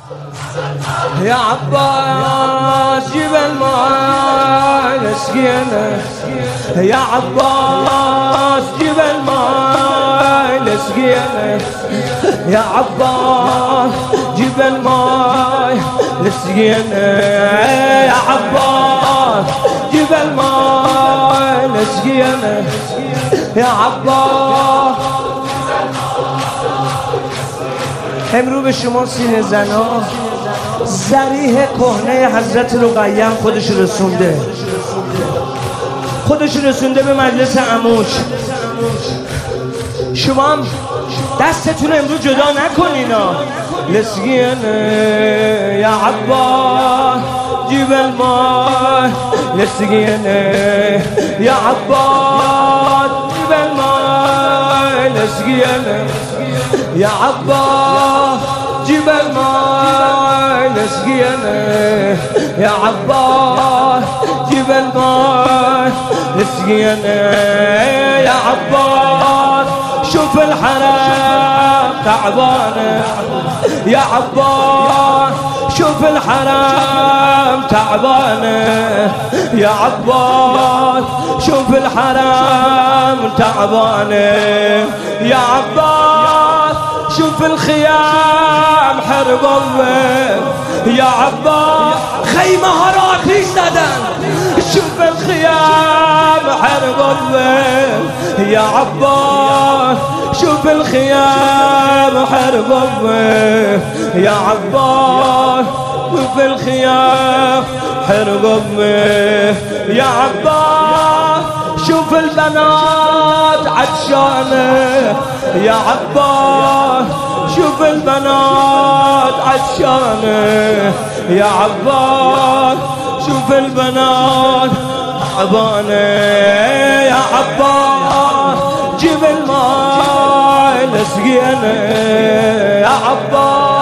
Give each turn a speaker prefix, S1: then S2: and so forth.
S1: يا عباس جيب الماء لسقينا، يا عباس جيب الماء لسقينا، يا عباس جيب الماء لسقينا، يا عباس جيب الماء لسقينا، يا عباس. امرو به شما سینه زنا ذریح کهنه حضرت رقیه خودش رسونده، خودش رسونده به مجلس عموش. شما هم دستتون امروز جدا نکنینا. لسگینه یا عباس جیب الماء لسگینه، یا عباس جیب الماء لسگینه، يا عباس جيب الماء لسقينا، يا عباس جيب الماء لسقينا، يا عباس شوف الحرام تعبانه، يا عباس شوف الحرام تعبانه، يا عباس شوف الحرام تعبانه، يا عباس شوف الخيام حربوه، يا عباس خيمة هراكي زدن، شوف الخيام حربوه، يا عباس شوف الخيام حربوه، يا عباس شوف الخيام حربوه، يا عباس شوف البنات عطشانه، يا عباس شوف البنات عطشانه، يا عباس شوف البنات تعبانه، يا عباس جيب الماء لسقينا، يا عباس